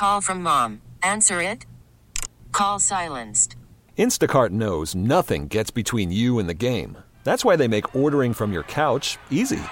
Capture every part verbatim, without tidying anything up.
Call from mom. Answer it. Call silenced. Instacart knows nothing gets between you and the game. That's why they make ordering from your couch easy.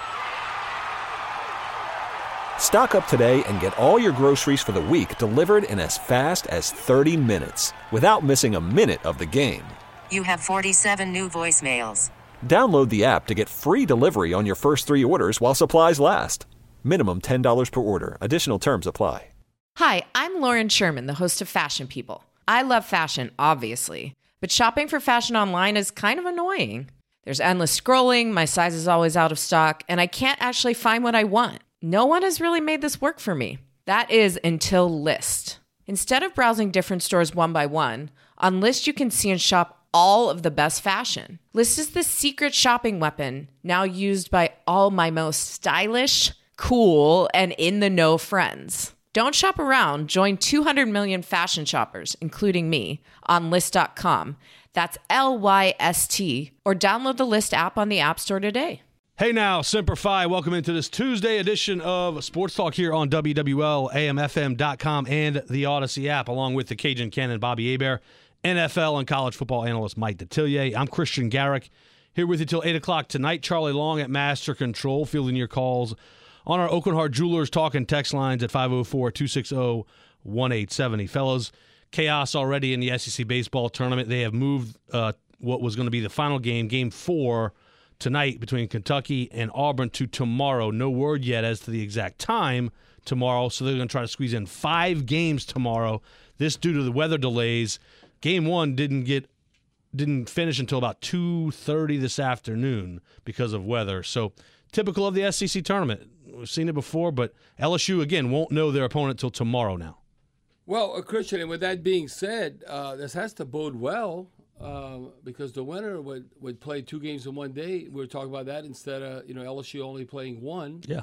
Stock up today and get all your groceries for the week delivered in as fast as thirty minutes without missing a minute of the game. You have forty-seven new voicemails. Download the app to get free delivery on your first three orders while supplies last. Minimum ten dollars per order. Additional terms apply. Hi, I'm Lauren Sherman, the host of Fashion People. I love fashion, obviously, but shopping for fashion online is kind of annoying. There's endless scrolling, my size is always out of stock, and I can't actually find what I want. No one has really made this work for me. That is until Lyst. Instead of browsing different stores one by one, on Lyst you can see and shop all of the best fashion. Lyst is the secret shopping weapon now used by all my most stylish, cool, and in-the-know friends. Don't shop around. Join two hundred million fashion shoppers, including me, on Lyst dot com. That's L Y S T. Or download the Lyst app on the App Store today. Hey now, Semper Fi. Welcome into this Tuesday edition of Sports Talk here on W W L, A M F M dot com, and the Odyssey app, along with the Cajun Cannon, Bobby Hebert, N F L and college football analyst Mike Detillier. I'm Christian Garrick, here with you till eight o'clock tonight. Charlie Long at Master Control, fielding your calls on our Oakland Heart Jewelers talking text lines at five oh four, two six oh, one eight seven oh. Fellas, chaos already in the S E C baseball tournament. They have moved uh, what was going to be the final game, game four, tonight between Kentucky and Auburn to tomorrow. No word yet as to the exact time tomorrow, so they're going to try to squeeze in five games tomorrow. This due to the weather delays. Game one didn't get didn't finish until about two thirty this afternoon because of weather. So typical of the S E C tournament. We've seen it before, but L S U, again, won't know their opponent till tomorrow now. Well, uh, Christian, and with that being said, uh, this has to bode well uh, because the winner would, would play two games in one day. We were talking about that instead of, you know, L S U only playing one. Yeah.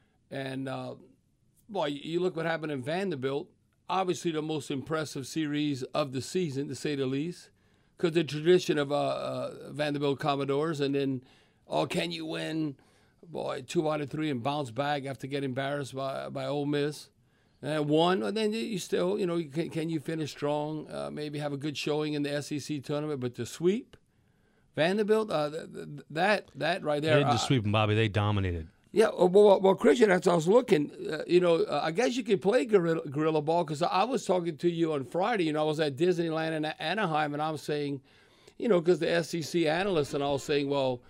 And, uh, boy, you look what happened in Vanderbilt. Obviously the most impressive series of the season, to say the least, because the tradition of uh, uh, Vanderbilt Commodores, and then, oh, can you win, boy, two out of three and bounce back after getting embarrassed by by Ole Miss? And one, and then you still, you know, can, can you finish strong, uh, maybe have a good showing in the S E C tournament, but the sweep, Vanderbilt, uh, th- th- that that right there. They didn't uh, just sweep them, Bobby. They dominated. Yeah, well, well, well Christian, as I was looking, uh, you know, uh, I guess you could play gorilla, gorilla ball because I was talking to you on Friday. You know, I was at Disneyland in Anaheim, and I was saying, you know, because the S E C analysts, and I was saying, well,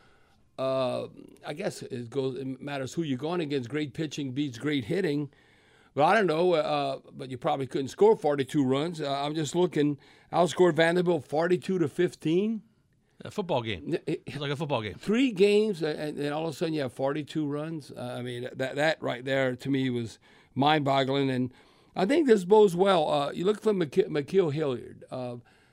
uh, I guess it goes. It matters who you're going against. Great pitching beats great hitting. But I don't know. Uh, but you probably couldn't score forty-two runs. Uh, I'm just looking. Outscored Vanderbilt forty-two to fifteen. A football game. It's like a football game. Three games, and then all of a sudden you have forty-two runs. Uh, I mean, that that right there to me was mind-boggling. And I think this bodes well. Uh, you look for McK- McKeel Hilliard. Uh,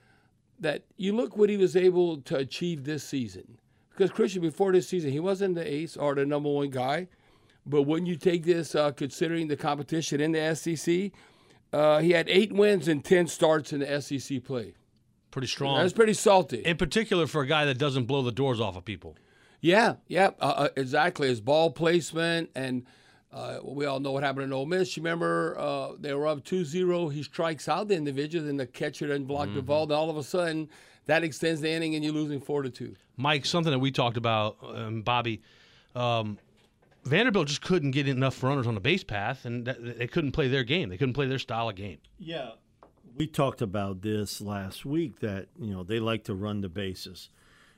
that you look what he was able to achieve this season. Because, Christian, before this season, he wasn't the ace or the number one guy. But when you take this, uh, considering the competition in the S E C, uh, he had eight wins and ten starts in the S E C play. Pretty strong. That's pretty salty. In particular for a guy that doesn't blow the doors off of people. Yeah, yeah, uh, uh, exactly. His ball placement, and uh, we all know what happened in Ole Miss. You remember uh, they were up two zero. He strikes out the individual, then the catcher doesn't block mm-hmm. the ball. Then all of a sudden, that extends the inning, and you're losing four to two. Mike, something that we talked about, um, Bobby, um, Vanderbilt just couldn't get enough runners on the base path, and that, they couldn't play their game. They couldn't play their style of game. Yeah. We talked about this last week that, you know, they like to run the bases.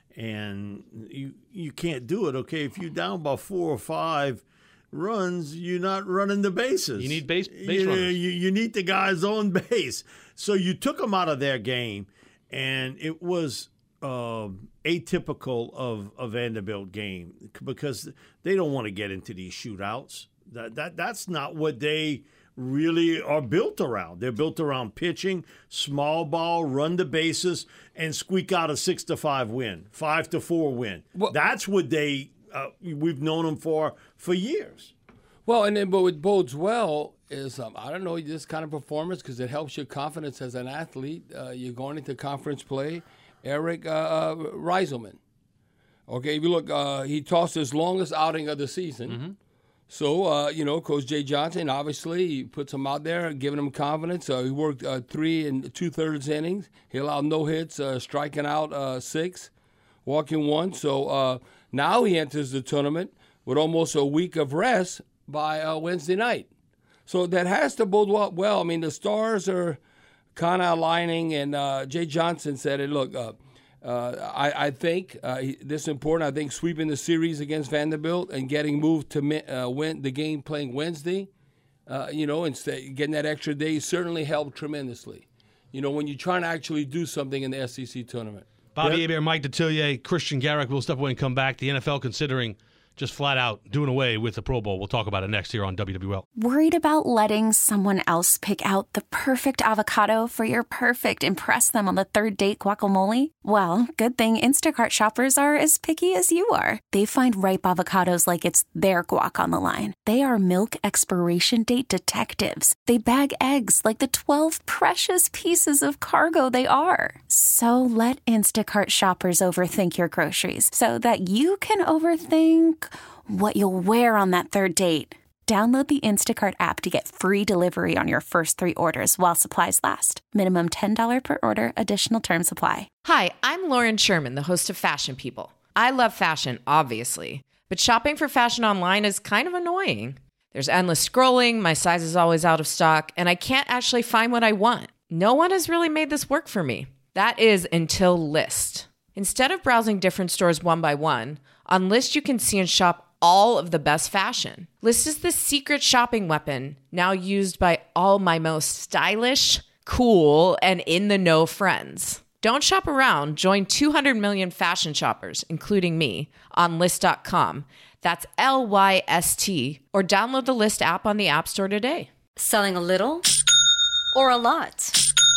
And you you can't do it, okay? If you're down by four or five runs, you're not running the bases. You need base, base you, runners. You, you need the guys on base. So you took them out of their game, and it was uh, atypical of a Vanderbilt game because they don't want to get into these shootouts. That that That's not what they – really are built around. They're built around pitching, small ball, run the bases, and squeak out a six to five win, five to four win. Well, that's what they uh, we've known them for for years. Well, and then but what bodes well is um, I don't know this kind of performance because it helps your confidence as an athlete. Uh, you're going into conference play. Eric uh, uh, Reiselman. Okay, if you look, uh, he tossed his longest outing of the season. Mm-hmm. So, uh, you know, Coach Jay Johnson, obviously, he puts him out there, giving him confidence. Uh, he worked uh, three and two-thirds innings. He allowed no hits, uh, striking out uh, six, walking one. So uh, now he enters the tournament with almost a week of rest by uh, Wednesday night. So that has to bode well. I mean, the stars are kind of aligning, and uh, Jay Johnson said it, look, uh, Uh, I, I think uh, this is important. I think sweeping the series against Vanderbilt and getting moved to uh, win the game playing Wednesday, uh, you know, instead getting that extra day certainly helped tremendously. You know, when you're trying to actually do something in the S E C tournament. Bobby Yep. Hebert, Mike Detillier, Christian Garrick will step away and come back. The N F L considering just flat out doing away with the Pro Bowl. We'll talk about it next here on W W L. Worried about letting someone else pick out the perfect avocado for your perfect impress them on the third date guacamole? Well, good thing Instacart shoppers are as picky as you are. They find ripe avocados like it's their guac on the line. They are milk expiration date detectives. They bag eggs like the twelve precious pieces of cargo they are. So let Instacart shoppers overthink your groceries so that you can overthink what you'll wear on that third date. Download the Instacart app to get free delivery on your first three orders while supplies last. Minimum ten dollars per order. Additional terms apply. Hi, I'm Lauren Sherman, the host of Fashion People. I love fashion, obviously, but shopping for fashion online is kind of annoying. There's endless scrolling, my size is always out of stock, and I can't actually find what I want. No one has really made this work for me. That is until Lyst. Instead of browsing different stores one by one, on Lyst you can see and shop all of the best fashion. Lyst is the secret shopping weapon now used by all my most stylish, cool, and in-the-know friends. Don't shop around. Join two hundred million fashion shoppers, including me, on Lyst dot com. That's L Y S T. Or download the Lyst app on the App Store today. Selling a little or a lot?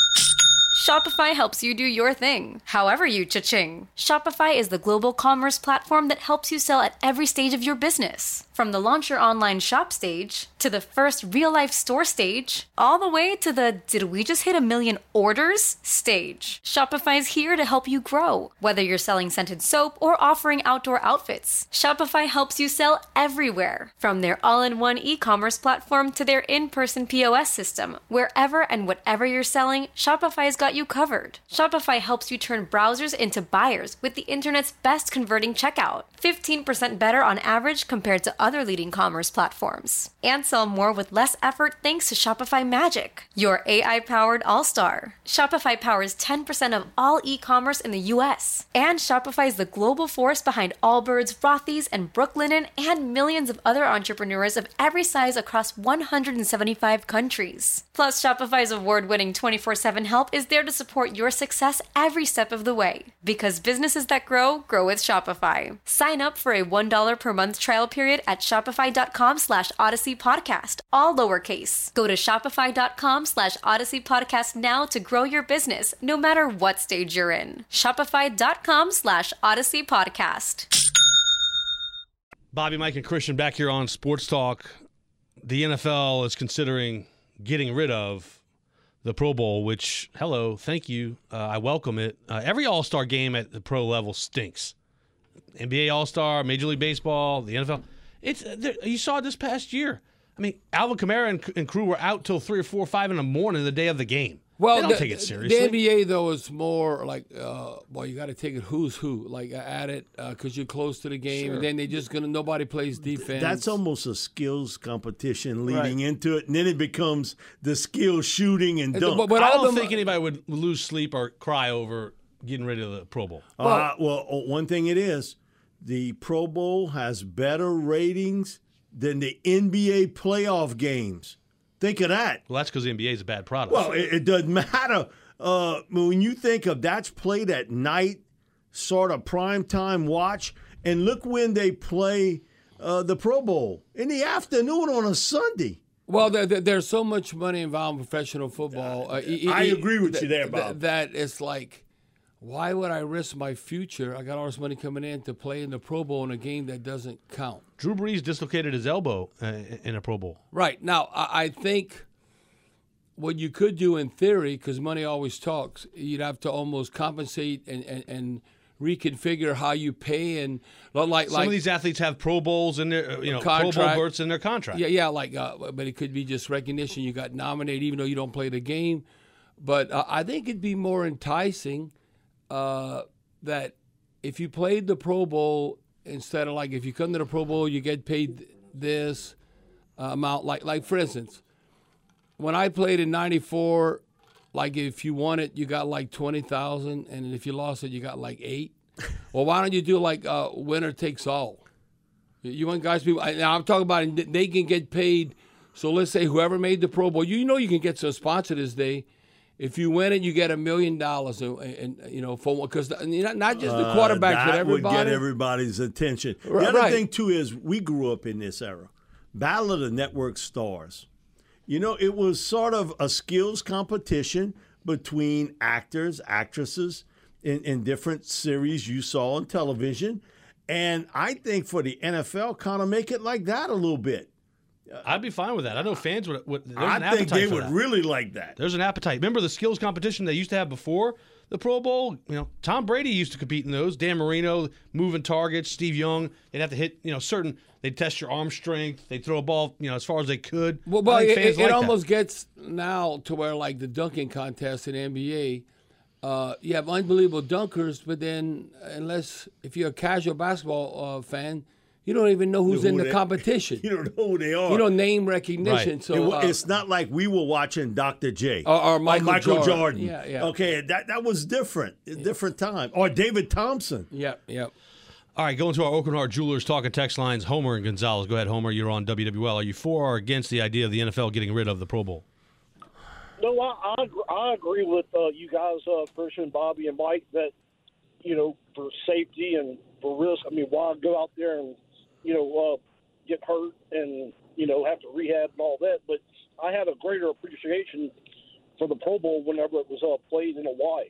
Shopify helps you do your thing, however you cha-ching. Shopify is the global commerce platform that helps you sell at every stage of your business. From the launch your online shop stage, to the first real-life store stage, all the way to the did we just hit a million orders stage. Shopify's here to help you grow. Whether you're selling scented soap or offering outdoor outfits, Shopify helps you sell everywhere. From their all-in-one e-commerce platform to their in-person P O S system, wherever and whatever you're selling, Shopify's got you covered. Shopify helps you turn browsers into buyers with the internet's best converting checkout. fifteen percent better on average compared to other leading commerce platforms. And sell more with less effort thanks to Shopify Magic, your A I-powered all-star. Shopify powers ten percent of all e-commerce in the U S. And Shopify is the global force behind Allbirds, Rothy's, and Brooklinen, and millions of other entrepreneurs of every size across one hundred seventy-five countries. Plus, Shopify's award-winning twenty-four seven help is there to support your success every step of the way. Because businesses that grow, grow with Shopify. Sign up for a one dollar per month trial period at shopify.com slash Odyssey Podcast, all lowercase. Go to shopify.com slash Odyssey Podcast now to grow your business, no matter what stage you're in. Shopify.com slash Odyssey Podcast. Bobby, Mike, and Christian back here on Sports Talk. The N F L is considering getting rid of the Pro Bowl, which, hello, thank you. Uh, I welcome it. Uh, every All-Star game at the pro level stinks. N B A All-Star, Major League Baseball, the N F L. It's you saw it this past year. I mean, Alvin Kamara and, and crew were out till three or four or five in the morning the day of the game. Well, they don't the, take it seriously. The N B A, though, is more like, uh, well, you got to take it who's who, like at it, because uh, you're close to the game, sure. And then they just gonna nobody plays defense. That's almost a skills competition leading right. into it, and then it becomes the skill shooting and dunk. But, but I all don't them, think anybody would lose sleep or cry over getting rid of the Pro Bowl. Uh, well, one thing it is, the Pro Bowl has better ratings than the N B A playoff games. Think of that. Well, that's because the N B A is a bad product. Well, it, it doesn't matter. Uh, when you think of that's played at night, sort of primetime watch, and look when they play uh, the Pro Bowl in the afternoon on a Sunday. Well, there, there, there's so much money involved in professional football. Uh, it, I it, agree with th- you there, th- Bob. That it's like, why would I risk my future? I got all this money coming in to play in the Pro Bowl in a game that doesn't count. Drew Brees dislocated his elbow uh, in a Pro Bowl. Right. Now, I, I think what you could do in theory, because money always talks, you'd have to almost compensate and, and, and reconfigure how you pay and like Some like of these athletes have Pro Bowls in their, you know, contract. Pro Bowl berths in their contract. Yeah, yeah, like, uh, but it could be just recognition. You got nominated even though you don't play the game. But uh, I think it'd be more enticing uh, that if you played the Pro Bowl instead of like if you come to the Pro Bowl, you get paid this uh, amount. Like, like for instance, when I played in ninety-four, like if you won it, you got like twenty thousand, and if you lost it, you got like eight. Well, why don't you do like uh, winner takes all? You want guys to be. Now I'm talking about they can get paid. So let's say whoever made the Pro Bowl, you know you can get some sponsor this day. If you win it, you get a million dollars, and, and you know for because not, not just the quarterbacks, uh, but that everybody. would get everybody's attention. The Right, other right. thing too is we grew up in this era, Battle of the Network Stars. You know, it was sort of a skills competition between actors, actresses in, in different series you saw on television. And I think for the N F L, kind of make it like that a little bit. I'd be fine with that. I know fans would. would there's I an think appetite they for would that. really like that. There's an appetite. Remember the skills competition they used to have before the Pro Bowl? You know, Tom Brady used to compete in those. Dan Marino, moving targets. Steve Young, they'd have to hit, you know, certain. They'd test your arm strength. They'd throw a ball, you know, as far as they could. Well, I but think it, fans it, like it that. almost gets now to where like the dunking contest in the N B A, uh, you have unbelievable dunkers, but then unless if you're a casual basketball uh, fan, you don't even know who's Who in the they- competition. You don't know who they are. You know, name recognition. Right. So It wa- uh, it's not like we were watching Doctor J Or- or Michael Jordan. Jordan. Yeah, yeah. Okay, that that was different. A different time. Or David Thompson. yeah, yeah. All right, going to our Oakland Heart Jewelers talking text lines. Homer and Gonzalez. Go ahead, Homer. You're on W W L. Are you for or against the idea of the N F L getting rid of the Pro Bowl? No, I, I, agr- I agree with uh, you guys, uh, Christian, Bobby, and Mike, that, you know, for safety and for risk, I mean, why go out there and, you know, uh, get hurt and, you know, have to rehab and all that. But I had a greater appreciation for the Pro Bowl whenever it was uh, played in Hawaii.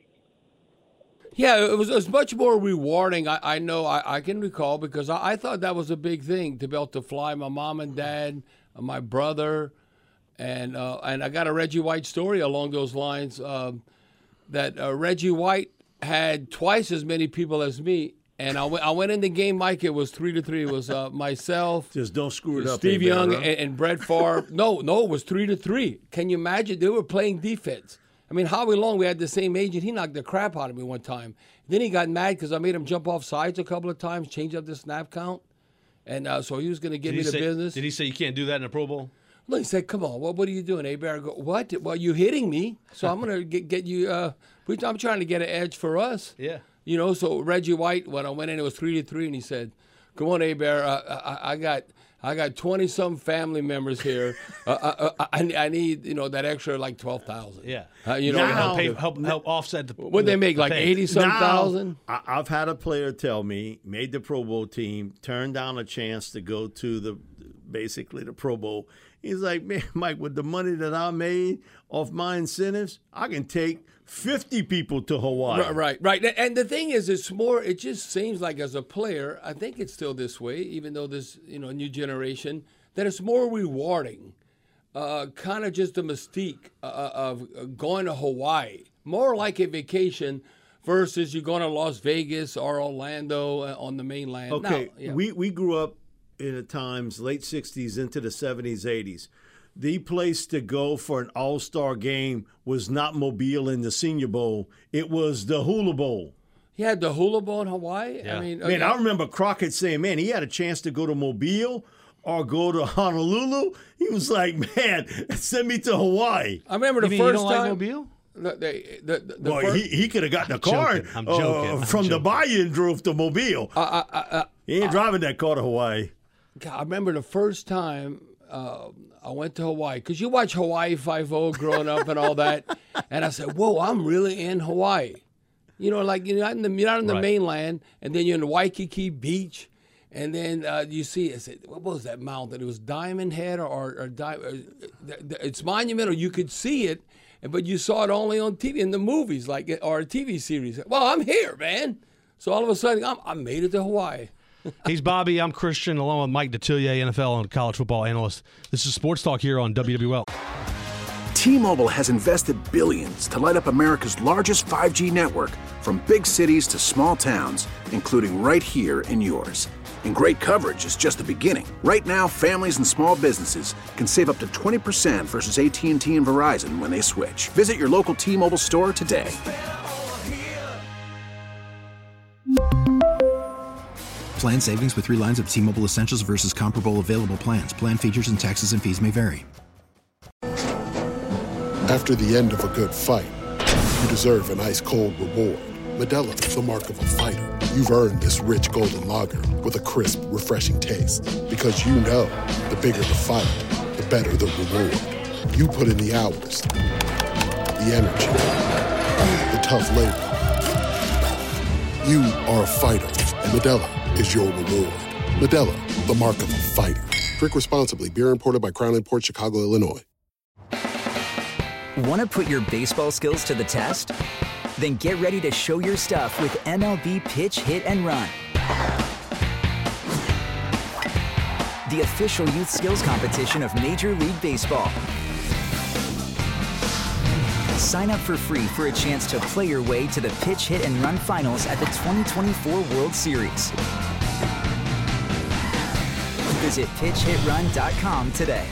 Yeah, it was, it was much more rewarding. I, I know I, I can recall because I, I thought that was a big thing to be able to fly my mom and dad, uh, my brother, and uh, and I got a Reggie White story along those lines. Um, that uh, Reggie White had twice as many people as me, and I went I went in the game, Mike. It was three to three. It was uh, myself, Just don't screw it up. Steve eh, Young, man, and, huh? and Brett Favre. no, no, it was three to three. Can you imagine? They were playing defense. I mean, Howie Long, we had the same agent. He knocked the crap out of me one time. Then he got mad because I made him jump off sides a couple of times, change up the snap count. And uh, so he was going to give Did me he the say, business. Did he say you can't do that in a Pro Bowl? Well, he said, come on, what, what are you doing, A-Bear? I go, what? Well, you're hitting me, so I'm going to get, get you uh, – I'm trying to get an edge for us. Yeah. You know, so Reggie White, when I went in, it was three to three, and he said, come on, A-Bear, uh, I, I got – I got twenty-some family members here. uh, I, I, I need, you know, that extra like twelve thousand. Yeah. Uh, you know, Now- help, pay, help, help offset the. what they make, the like pay. eighty-some Now, thousand? I, I've had a player tell me, made the Pro Bowl team, turned down a chance to go to the basically the Pro Bowl. He's like, man, Mike, with the money that I made off my incentives, I can take fifty people to Hawaii. Right, right, right. And the thing is, it's more, it just seems like as a player, I think it's still this way, even though this, you know, new generation, that it's more rewarding. Uh, kind of just the mystique uh, of going to Hawaii. More like a vacation versus you going to Las Vegas or Orlando uh, on the mainland. Okay, Now, yeah. we, we grew up in the times, late sixties into the seventies, eighties. The place to go for an all-star game was not Mobile in the Senior Bowl. It was the Hula Bowl. He had the Hula Bowl in Hawaii. Yeah. I mean, Man, uh, I remember Crockett saying, man, he had a chance to go to Mobile or go to Honolulu. He was like, man, send me to Hawaii. I remember You the mean you first don't like time. Mobile? The, the, the, the, the Well, fir- he, he could have gotten a car joking. I'm uh, joking. I'm from the joking. Bayou and drove to Mobile. uh, uh, uh, he ain't driving that car to Hawaii. God, I remember the first time uh, I went to Hawaii, because you watch Hawaii Five-O growing up and all that, and I said, whoa, I'm really in Hawaii. You know, like you're not in the, you're not in the Right. mainland, and then you're in Waikiki Beach, and then uh, you see, I said, what was that mountain? It was Diamond Head or, or, or, Di- or it's monumental. You could see it, but you saw it only on T V, in the movies, like or a T V series. Well, I'm here, man. So all of a sudden, I'm, I made it to Hawaii. He's Bobby. I'm Christian, along with Mike Detillier, N F L and college football analyst. This is Sports Talk here on W W L. T-Mobile has invested billions to light up America's largest five G network, from big cities to small towns, including right here in yours. And great coverage is just the beginning. Right now, families and small businesses can save up to twenty percent versus A T and T and Verizon when they switch. Visit your local T-Mobile store today. Plan savings with three lines of T-Mobile Essentials versus comparable available plans. Plan features and taxes and fees may vary. After the end of a good fight, you deserve an ice-cold reward. Modelo is the mark of a fighter. You've earned this rich golden lager with a crisp, refreshing taste. Because you know, the bigger the fight, the better the reward. You put in the hours, the energy, the tough labor. You are a fighter, and Modelo is your reward. Modelo, the mark of a fighter. Drink responsibly. Beer imported by Crown Imports, Chicago, Illinois. Want to put your baseball skills to the test? Then get ready to show your stuff with M L B Pitch, Hit, and Run. The official youth skills competition of Major League Baseball. Sign up for free for a chance to play your way to the Pitch, Hit, and Run finals at the twenty twenty-four World Series. Visit pitch hit run dot com today.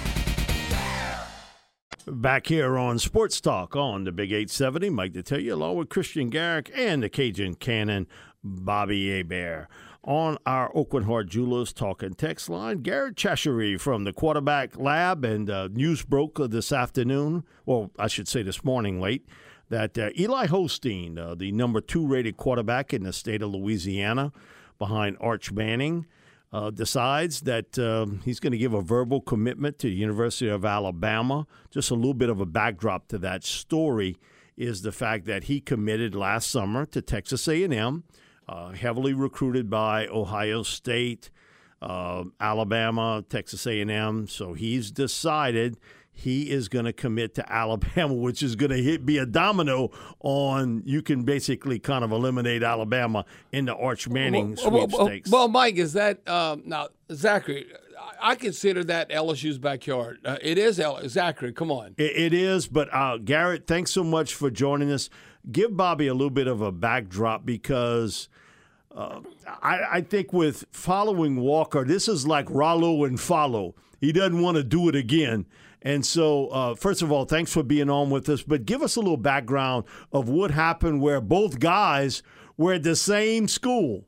Back here on Sports Talk on the Big eight seventy, Mike Detillier, along with Christian Garrick and the Cajun Cannon, Bobby Hebert. On our Oakland Heart Jewelers talk and text line, Garrett Cheshire from the Quarterback Lab, and uh, news broke uh, this afternoon, well, I should say this morning late, that uh, Eli Holstein, uh, the number two rated quarterback in the state of Louisiana, behind Arch Manning, Uh, decides that um, he's going to give a verbal commitment to the University of Alabama. Just a little bit of a backdrop to that story is the fact that he committed last summer to Texas A and M, uh, heavily recruited by Ohio State, uh, Alabama, Texas A and M. So he's decided he is going to commit to Alabama, which is going to hit, be a domino on, you can basically kind of eliminate Alabama in the Arch Manning well, sweepstakes. Well, well, Mike, is that um, – now, Zachary, I consider that L S U's backyard. Uh, it is L- Zachary, come on. It, it is, but uh, Garrett, thanks so much for joining us. Give Bobby a little bit of a backdrop because uh, I, I think with following Walker, this is like Rollo and follow. He doesn't want to do it again. And so, uh, first of all, thanks for being on with us. But give us a little background of what happened where both guys were at the same school.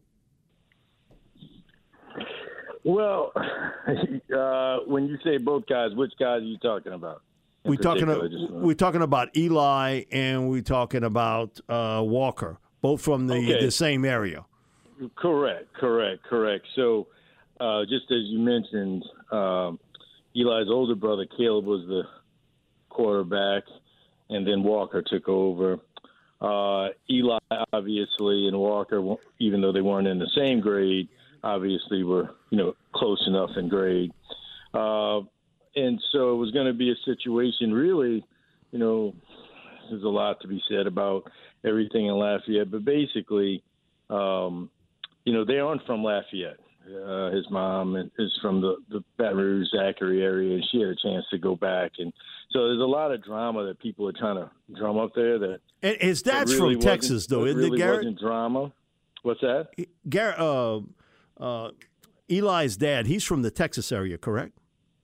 Well, uh, when you say both guys, which guys are you talking about? We're talking, we're talking about Eli and we're talking about uh, Walker, both from the, okay. the same area. Correct, correct, correct. So uh, just as you mentioned, um, Eli's older brother, Caleb, was the quarterback, and then Walker took over. Uh, Eli, obviously, and Walker, even though they weren't in the same grade, obviously were, you know, close enough in grade. Uh, and so it was going to be a situation, really, you know, there's a lot to be said about everything in Lafayette, but basically, um, you know, they aren't from Lafayette. Uh, his mom is from the, the Baton Rouge, Zachary area, and she had a chance to go back. And so there's a lot of drama that people are trying to drum up there. That and his dad's really from Texas, though, isn't really it, Garrett? Wasn't drama. What's that? Garrett, uh, uh, Eli's dad, he's from the Texas area, correct?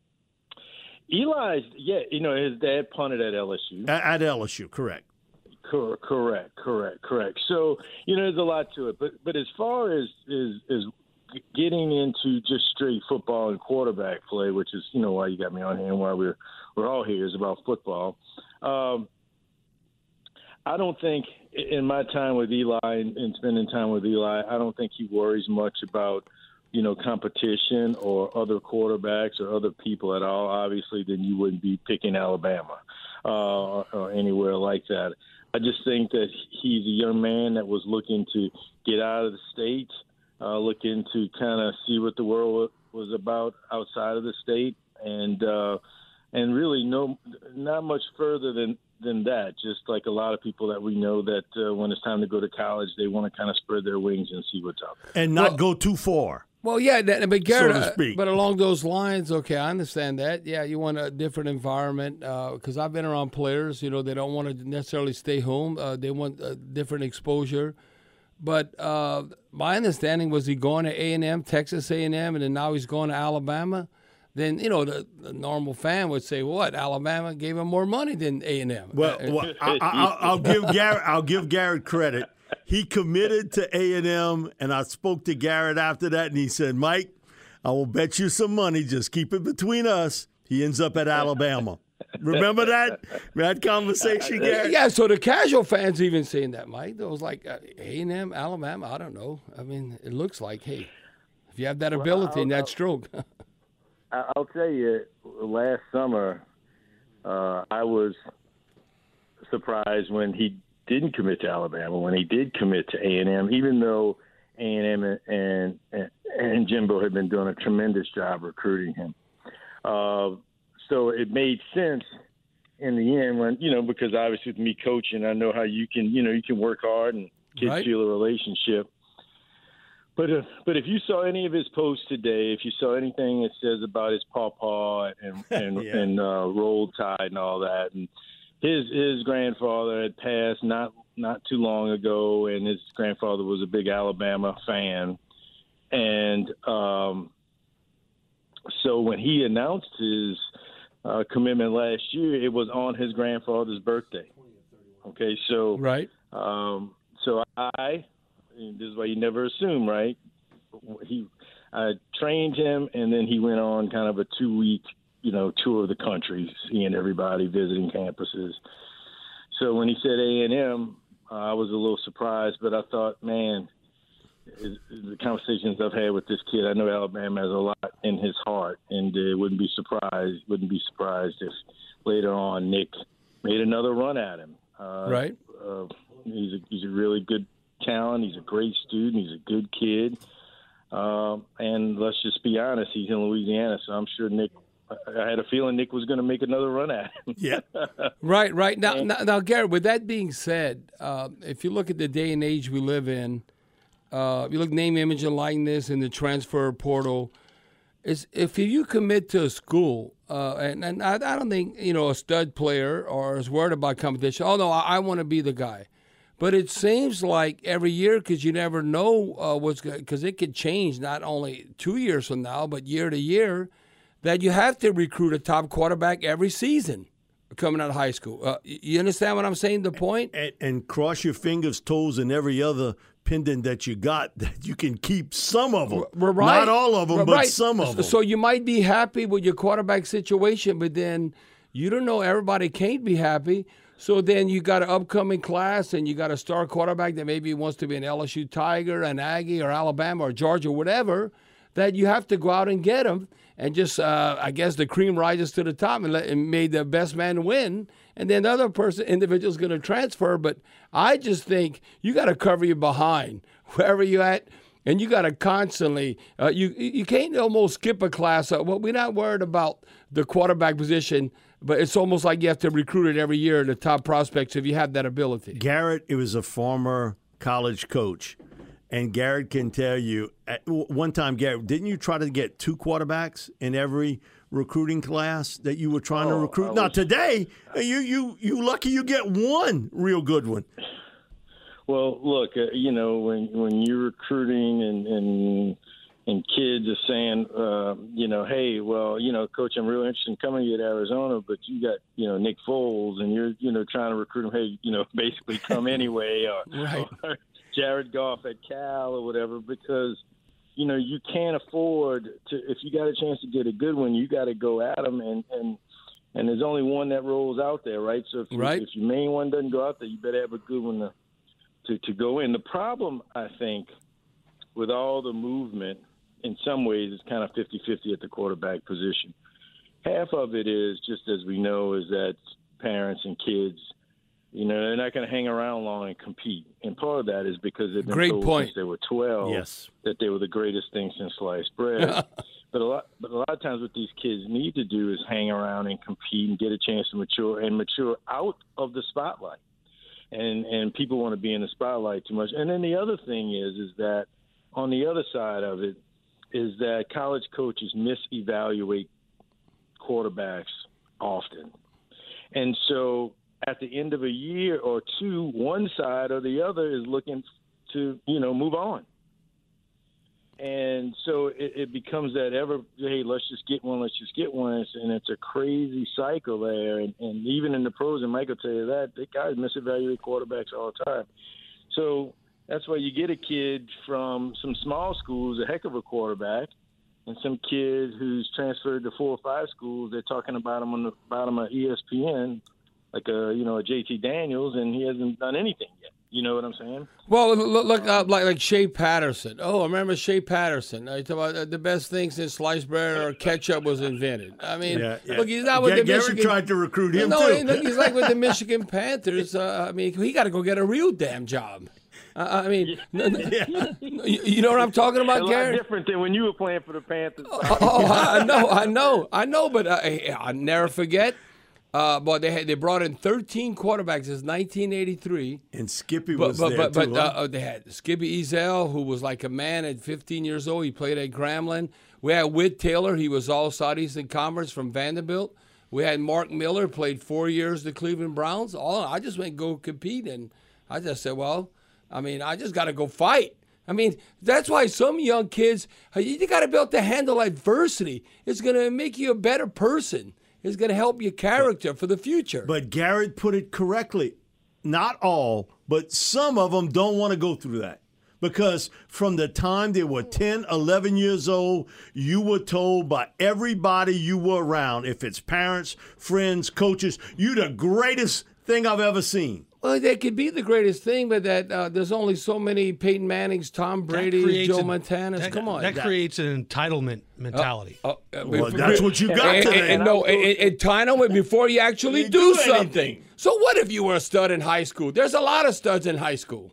Eli's, yeah, you know, his dad punted at L S U. At, at L S U, correct. Cor- correct, correct, correct. So, you know, there's a lot to it. But but as far as is is getting into just straight football and quarterback play, which is, you know, why you got me on here and why we're we're all here is about football. Um, I don't think in my time with Eli and, and spending time with Eli, I don't think he worries much about, you know, competition or other quarterbacks or other people at all. Obviously, then you wouldn't be picking Alabama uh, or, or anywhere like that. I just think that he's a young man that was looking to get out of the state, uh, looking to kind of see what the world was about outside of the state, and uh, and really no, not much further than, than that. Just like a lot of people that we know that uh, when it's time to go to college, they want to kind of spread their wings and see what's out there. And not well, go too far. Well, yeah, that, but Garrett, so to uh, speak. but along those lines, okay, I understand that. Yeah, you want a different environment because uh, I've been around players. You know, they don't want to necessarily stay home. Uh, they want a different exposure. But uh, my understanding was he going to A and M, Texas A and M, and then now he's going to Alabama. Then, you know, the, the normal fan would say, what, Alabama gave him more money than A and M. Well, well I, I, I'll give Garrett. I'll give Garrett credit. He committed to A and M, and I spoke to Garrett after that, and he said, Mike, I will bet you some money. Just keep it between us. He ends up at Alabama. Remember that that conversation, Garrett? Yeah, so the casual fans even saying that, Mike. It was like uh, A and M, Alabama, I don't know. I mean, it looks like, hey, if you have that ability well, and that stroke. I'll tell you, last summer, uh, I was surprised when he didn't commit to Alabama, when he did commit to A and M, even though A and M and, and, and Jimbo had been doing a tremendous job recruiting him. Uh, so it made sense in the end when, you know, because obviously with me coaching, I know how you can, you know, you can work hard and kids right. feel a relationship. But if, but if you saw any of his posts today, if you saw anything that says about his pawpaw and and, yeah. and uh, Roll Tide and all that, and his his grandfather had passed not not too long ago, and his grandfather was a big Alabama fan, and um, so when he announced his uh, commitment last year, it was on his grandfather's birthday. Okay, so right, um, so I. This is why you never assume, right? He, I trained him, and then he went on kind of a two-week, you know, tour of the country, seeing everybody, visiting campuses. So when he said A and M, uh, I was a little surprised, but I thought, man, it, the conversations I've had with this kid, I know Alabama has a lot in his heart, and uh, wouldn't be surprised, wouldn't be surprised if later on Nick made another run at him. Uh, right. Uh, he's a, he's a really good talent. He's a great student. He's a good kid. Um, and let's just be honest, he's in Louisiana, so I'm sure Nick, I had a feeling Nick was going to make another run at him. Yeah. right, right. Now, now, now, Garrett, with that being said, uh, if you look at the day and age we live in, uh, you look name, image, and likeness in the transfer portal, is if you commit to a school, uh, and, and I, I don't think, you know, a stud player or is worried about competition, oh, no, I, I want to be the guy. But it seems like every year, because you never know uh, what's going, because it could change not only two years from now, but year to year, that you have to recruit a top quarterback every season coming out of high school. Uh, you understand what I'm saying? The point? And, and cross your fingers, toes, and every other pendant that you got that you can keep some of them. Right. Not all of them, right. but some of them. So you might be happy with your quarterback situation, but then you don't know everybody can't be happy. So then you got an upcoming class and you got a star quarterback that maybe wants to be an L S U Tiger, an Aggie, or Alabama or Georgia, whatever, that you have to go out and get them. And just, uh, I guess, the cream rises to the top and, let, and made the best man win. And then the other person, individual is going to transfer. But I just think you got to cover your behind wherever you're at. And you got to constantly, uh, you you can't almost skip a class. Uh, well, we're not worried about the quarterback position, but it's almost like you have to recruit it every year, the top prospects, if you have that ability. Garrett, it was a former college coach. And Garrett can tell you, at one time, Garrett, didn't you try to get two quarterbacks in every recruiting class that you were trying oh, to recruit? Was, now, today, you you you lucky you get one real good one. Well, look, uh, you know, when when you're recruiting and and, and kids are saying, uh, you know, hey, well, you know, Coach, I'm really interested in coming to you at Arizona, but you got, you know, Nick Foles, and you're, you know, trying to recruit him, hey, you know, basically come anyway, or, right. or Jared Goff at Cal or whatever, because, you know, you can't afford to, if you got a chance to get a good one, you got to go at them, and, and, and there's only one that rolls out there, right? So if, right. you, if your main one doesn't go out there, you better have a good one to, to, to go in. The problem, I think, with all the movement, in some ways, it's kind of fifty-fifty at the quarterback position. Half of it is, just as we know, is that parents and kids, you know, they're not going to hang around long and compete. And part of that is because they've been Great told point. since they were twelve yes. that they were the greatest thing since sliced bread. but a lot, but a lot of times what these kids need to do is hang around and compete and get a chance to mature and mature out of the spotlight. And and people want to be in the spotlight too much. And then the other thing is, is that on the other side of it, is that college coaches misevaluate quarterbacks often. And so at the end of a year or two, one side or the other is looking to, you know, move on. And so it, it becomes that ever, hey, let's just get one, let's just get one. And it's a crazy cycle there. And, and even in the pros, and Mike will tell you that, the guys misevaluate quarterbacks all the time. So that's why you get a kid from some small schools, a heck of a quarterback, and some kid who's transferred to four or five schools. They're talking about him on the bottom of E S P N, like a, you know, a J T Daniels, and he hasn't done anything yet. You know what I'm saying? Well, look, look uh, like like Shea Patterson. Oh, I remember Shea Patterson. I talk about the best thing since sliced bread or ketchup was invented. I mean, yeah, yeah. look, he's not with G- the Garrett Michigan. tried to recruit him no, too. Look, he's like with the Michigan Panthers. Uh, I mean, he got to go get a real damn job. Uh, I mean, yeah. you, you know what I'm talking about, a Garrett? lot different than when you were playing for the Panthers. Oh, oh I know, I know, I know, but uh, I'll never forget. Uh, but they had they brought in thirteen quarterbacks since nineteen eighty-three, and Skippy but, was but, there but, too. But huh? uh, they had Skippy Ezel, who was like a man at fifteen years old. He played at Grambling. We had Whit Taylor. He was all Southeastern Conference from Vanderbilt. We had Mark Miller, played four years the Cleveland Browns. All I just went go compete, and I just said, well, I mean, I just got to go fight. I mean, that's why some young kids, you got to be able to handle adversity. It's going to make you a better person. It's going to help your character for the future. But Garrett put it correctly. Not all, but some of them don't want to go through that. Because from the time they were ten, eleven years old, you were told by everybody you were around, if it's parents, friends, coaches, you're the greatest thing I've ever seen. Well, they could be the greatest thing, but that uh, there's only so many Peyton Mannings, Tom Brady's, Joe Montanas. That, Come on. That, that creates an entitlement mentality. Uh, uh, well, that's what you got and, today. And, and, no, entitlement before you actually you do, do something. So what if you were a stud in high school? There's a lot of studs in high school.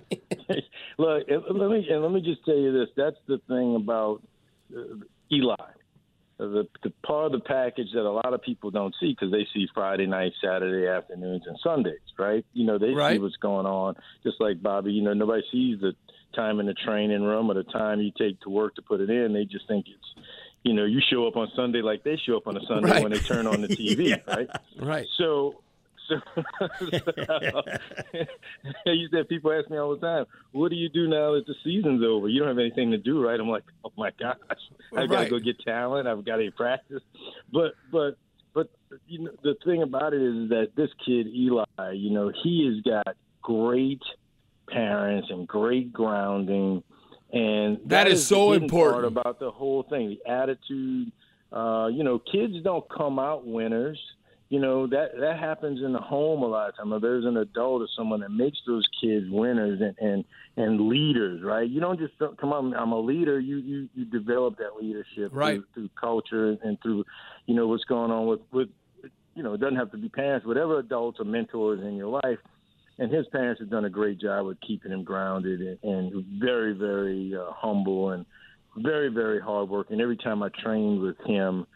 Look, let me and let me just tell you this. That's the thing about uh, Eli. The, the part of the package that a lot of people don't see because they see Friday nights, Saturday afternoons, and Sundays, right? You know, they right. see what's going on. Just like Bobby, you know, nobody sees the time in the training room or the time you take to work to put it in. They just think it's, you know, you show up on Sunday like they show up on a Sunday right. when they turn on the T V, yeah. right? Right. So, so, so I used to have people ask me all the time, what do you do now that the season's over? You don't have anything to do, right? I'm like, oh, my gosh, I've got to right. go get talent. I've got to practice. But, but, but you know, the thing about it is that this kid, Eli, you know, he has got great parents and great grounding. And that, that is, is so the important part about the whole thing, the attitude. Uh, you know, kids don't come out winners. You know, that, that happens in the home a lot of times. There's an adult or someone that makes those kids winners and, and, and leaders, right? You don't just come on, I'm a leader. You, you, you develop that leadership right. through, through culture and through, you know, what's going on with, with, you know, it doesn't have to be parents, whatever adults or mentors in your life. And his parents have done a great job with keeping him grounded and, and very, very uh, humble and very, very hardworking. Every time I trained with him,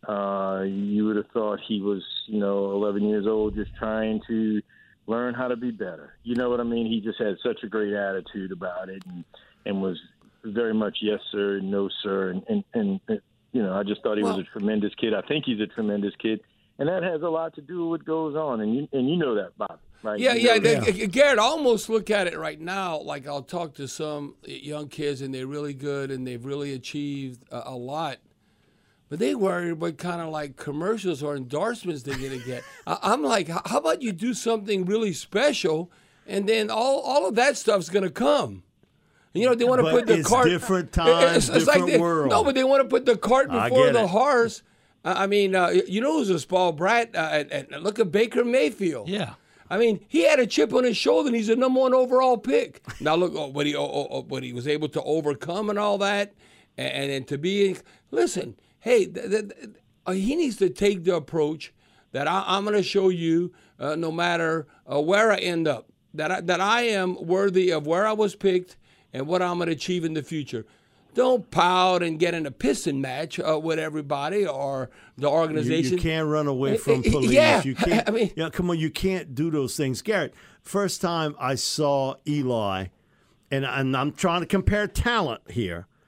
Uh, you would have thought he was, you know, eleven years old, just trying to learn how to be better. You know what I mean? He just had such a great attitude about it and, and was very much yes, sir, no, sir. And, and, and you know, I just thought he well, was a tremendous kid. I think he's a tremendous kid. And that has a lot to do with what goes on. And you, and you know that, Bob. Right? Yeah, you know yeah, that. they, Garrett, I almost look at it right now like I'll talk to some young kids and they're really good and they've really achieved a, a lot. But they worry what kind of like commercials or endorsements they're going to get. I'm like, how about you do something really special, and then all, all of that stuff's going to come. You know, they want to put the it's cart. different times, it's, it's different like they, world. No, but they want to put the cart before the it. horse. I mean, uh, you know who's a spoiled brat? Uh, and, and look at Baker Mayfield. Yeah. I mean, he had a chip on his shoulder, and he's a number one overall pick. Now look, oh, what he oh, oh, what he was able to overcome and all that, and, and to be listen. Hey, th- th- th- uh, he needs to take the approach that I, I'm going to show you, uh, no matter uh, where I end up, that I, that I am worthy of where I was picked and what I'm going to achieve in the future. Don't pout and get in a pissing match uh, with everybody or the organization. You, you can't run away from police. Yeah, you can't. I mean, yeah, come on, you can't do those things. Garrett, first time I saw Eli, and, and I'm trying to compare talent here.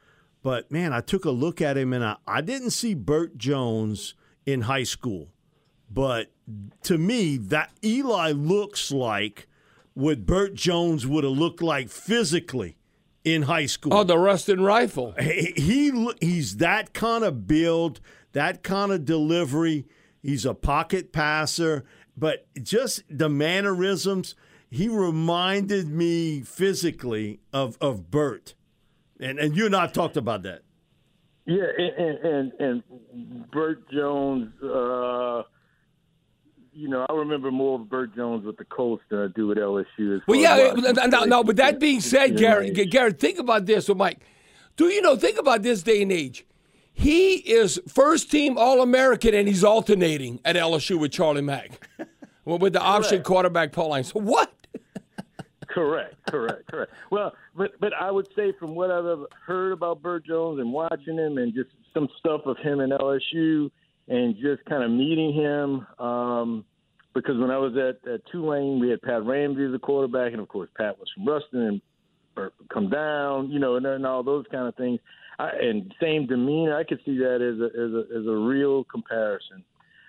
But, man, I took a look at him, and I, I didn't see Burt Jones in high school. But to me, that Eli looks like what Burt Jones would have looked like physically in high school. Oh, the rusted rifle. He, he He's that kind of build, that kind of delivery. He's a pocket passer. But just the mannerisms, he reminded me physically of, of Burt. And and you and I talked about that. Yeah, and and, and Burt Jones, uh, you know, I remember more of Burt Jones with the Colts than I do with L S U. Well, yeah, no, no, but that being said, Garrett, Garrett, think about this. So, Mike, do you know, think about this day and age. He is first-team All-American, and he's alternating at L S U with Charlie Mack. Well, with the option quarterback Pauline. So what? Correct, correct, correct. Well, but but I would say from what I've ever heard about Burt Jones and watching him and just some stuff of him in L S U and just kind of meeting him, um, because when I was at, at Tulane, we had Pat Ramsey as a quarterback, and, of course, Pat was from Ruston and Burt would come down, you know, and, and all those kind of things. I, and same demeanor, I could see that as a, as a, as a real comparison.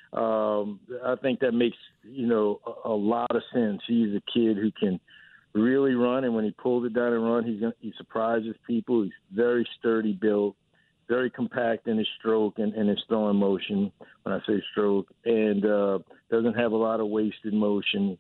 Um, I think that makes, you know, a, a lot of sense. He's a kid who can really run, and when he pulls it down and run, he's gonna, he surprises people. He's very sturdy built, very compact in his stroke and, and his throwing motion, when I say stroke, and uh, doesn't have a lot of wasted motion,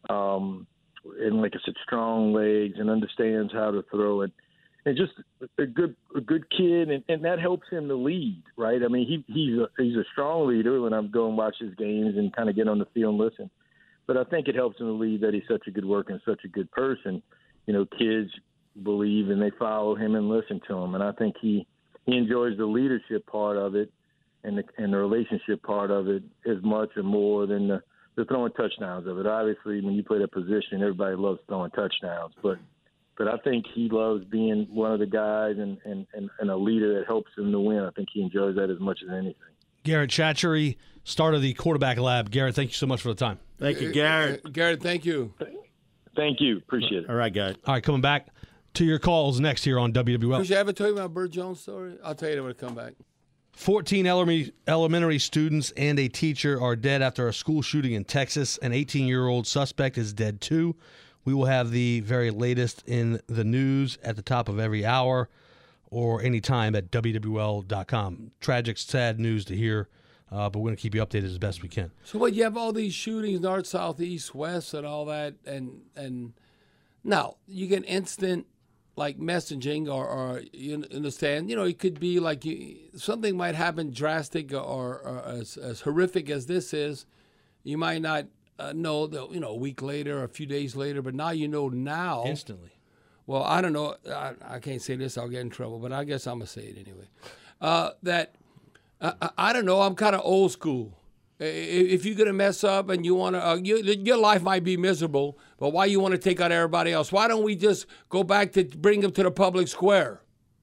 um, and like I said, strong legs, and understands how to throw it. And just a good a good kid, and, and that helps him to lead, right? I mean, he he's a, he's a strong leader when I go and watch his games and kind of get on the field and listen. But I think it helps him to lead that he's such a good worker and such a good person. You know, kids believe and they follow him and listen to him. And I think he, he enjoys the leadership part of it and the, and the relationship part of it as much or more than the, the throwing touchdowns of it. Obviously, when you play that position, everybody loves throwing touchdowns. But but I think he loves being one of the guys and, and, and, and a leader that helps him to win. I think he enjoys that as much as anything. Garrett Chachery, start of the quarterback lab. Garrett, thank you so much for the time. Thank you, Garrett. Uh, Garrett, thank you. Thank you. Appreciate it. All right, guys. All right, coming back to your calls next here on W W L. Chris, you ever tell you about Burt Jones' story? I'll tell you when I come back. fourteen elementary students and a teacher are dead after a school shooting in Texas. An eighteen-year-old suspect is dead, too. We will have the very latest in the news at the top of every hour or anytime at W W L dot com. Tragic, sad news to hear, uh, but we're going to keep you updated as best we can. So what, you have all these shootings, north, south, east, west, and all that, and and now you get instant, like, messaging, or, or you understand, you know, it could be like you, something might happen drastic or, or as, as horrific as this is. You might not uh, know, that, you know, a week later or a few days later, but now you know now. Instantly. Well, I don't know. I, I can't say this. I'll get in trouble, but I guess I'm going to say it anyway. Uh, that, uh, I don't know. I'm kind of old school. If you're going to mess up and you want to, uh, you, your life might be miserable, but why you want to take out everybody else? Why don't we just go back to bring them to the public square?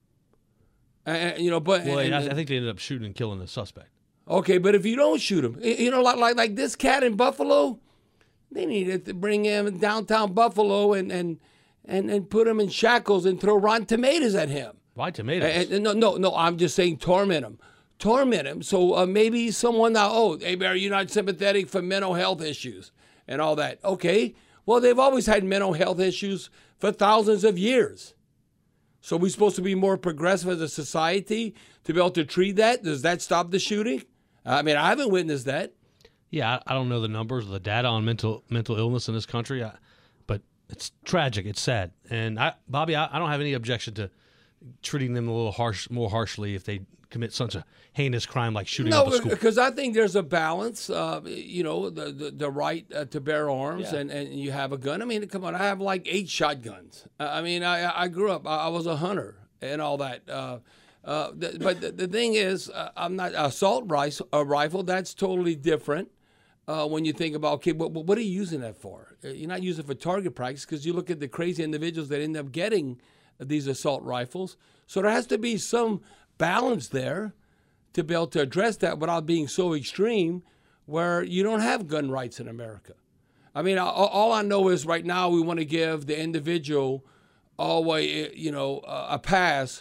And, you know, but well, and, I, I think they ended up shooting and killing the suspect. Okay, but if you don't shoot him, you know, like like like this cat in Buffalo, they needed to bring him downtown Buffalo and and and, and put him in shackles and throw rotten tomatoes at him. Why tomatoes? And, and, no, no, no. I'm just saying torment him. Torment him. So uh, maybe someone now, oh, hey, Barry, you're not sympathetic for mental health issues and all that. Okay. Well, they've always had mental health issues for thousands of years. So we're supposed to be more progressive as a society to be able to treat that? Does that stop the shooting? I mean, I haven't witnessed that. Yeah, I don't know the numbers or the data on mental mental illness in this country, I, but it's tragic. It's sad. And, I, Bobby, I, I don't have any objection to treating them a little harsh, more harshly if they commit such a heinous crime like shooting no, up a school. because I think there's a balance. Uh, you know, the the, the right uh, to bear arms, Yeah. and, and you have a gun. I mean, come on, I have like eight shotguns. Uh, I mean, I I grew up. I, I was a hunter and all that. Uh, uh, th- but the, the thing is, uh, I'm not assault rifle. A rifle that's totally different. Uh, when you think about, okay, what, what are you using that for? You're not using it for target practice because you look at the crazy individuals that end up getting these assault rifles. So there has to be some balance there to be able to address that without being so extreme where you don't have gun rights in America. I mean, all, all I know is right now we want to give the individual always, you know, a pass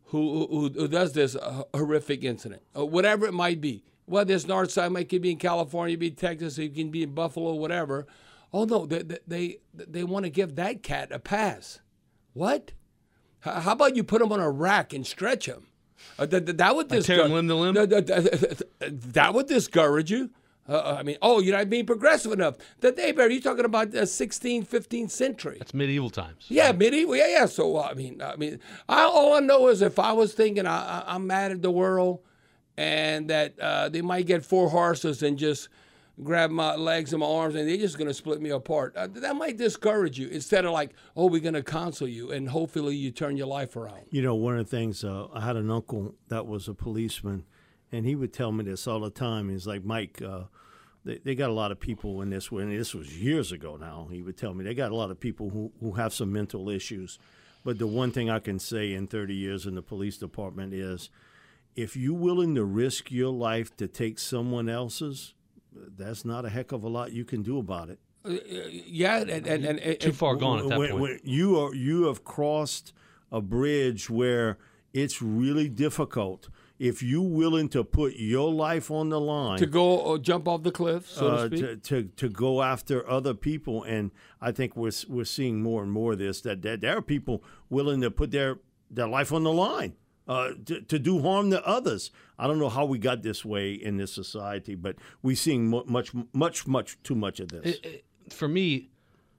who who, who does this uh, horrific incident, or whatever it might be. Whether it's north side, it could be in California, it could be Texas, it can be in Buffalo, whatever. Oh no, they they they want to give that cat a pass. What? How about you put him on a rack and stretch him? Uh, that, that would discourage. Tear him limb to limb. That, that, that would discourage you. Uh, I mean, oh, you're not being progressive enough. That they bear, you're talking about the sixteenth, fifteenth century. That's medieval times. Yeah, medieval. Yeah, yeah. So uh, I mean, I mean, I, all I know is if I was thinking I, I, I'm mad at the world, and that uh, they might get four horses and just grab my legs and my arms, and they're just going to split me apart. Uh, that might discourage you instead of like, oh, we're going to counsel you, and hopefully you turn your life around. You know, one of the things, uh, I had an uncle that was a policeman, and he would tell me this all the time. He's like, Mike, uh, they, they got a lot of people in this way, and this was years ago now. He would tell me they got a lot of people who, who have some mental issues. But the one thing I can say in thirty years in the police department is if you're willing to risk your life to take someone else's, that's not a heck of a lot you can do about it. Uh, yeah, and, and, and, and too far gone at that when, point. When you are you have crossed a bridge where it's really difficult. If you're willing to put your life on the line to go or jump off the cliff, so uh, to speak, to, to to go after other people, and I think we're we're seeing more and more of this that, that there are people willing to put their their life on the line. Uh, to, to do harm to others. I don't know how we got this way in this society, but we're seeing much, much, much too much of this. It, it, for me,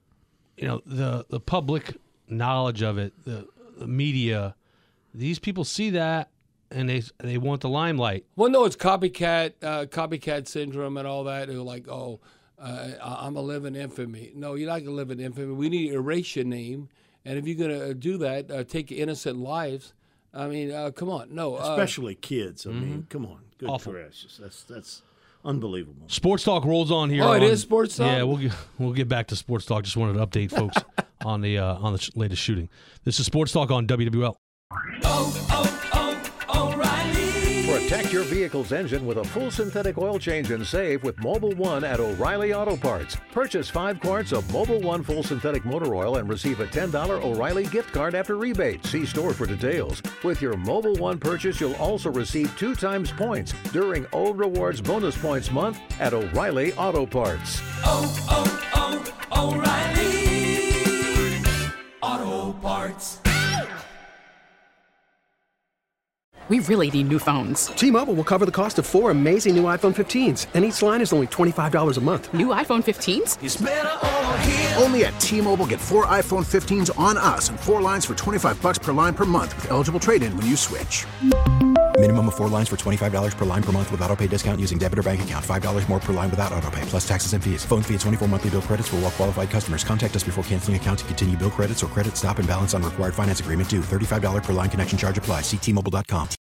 you know, the the public knowledge of it, the, the media, these people see that and they they want the limelight. Well, no, it's copycat, uh, copycat syndrome and all that. They're like, oh, uh, I'm a living infamy. No, you're not gonna live in infamy. We need to erase your name, and if you're gonna do that, uh, take innocent lives. I mean, uh, come on, no. Uh, Especially kids. I mm-hmm. mean, come on, good Awful. gracious, that's that's unbelievable. Sports Talk rolls on here. Oh, it on, is Sports Talk. Yeah, we'll get, we'll get back to Sports Talk. Just wanted to update folks on the uh, on the sh- latest shooting. This is Sports Talk on W W L. Oh, oh, oh, O'Reilly. Protect your vehicle's engine with a full synthetic oil change and save with Mobil one at O'Reilly Auto Parts. Purchase five quarts of Mobil one full synthetic motor oil and receive a ten dollars O'Reilly gift card after rebate. See store for details. With your Mobil one purchase, you'll also receive two times points during O Rewards Bonus Points Month at O'Reilly Auto Parts. Oh, oh, oh, O'Reilly Auto Parts. We really need new phones. T-Mobile will cover the cost of four amazing new iPhone fifteens, and each line is only twenty-five dollars a month. New iPhone fifteens? It's better over here. Only at T-Mobile, get four iPhone fifteens on us and four lines for twenty-five dollars per line per month with eligible trade-in when you switch. Minimum of four lines for twenty-five dollars per line per month with autopay discount using debit or bank account. five dollars more per line without autopay, plus taxes and fees. Phone fee at twenty-four monthly bill credits for well-qualified customers. Contact us before canceling account to continue bill credits or credit stop and balance on required finance agreement due. thirty-five dollars per line connection charge applies. See T Mobile dot com.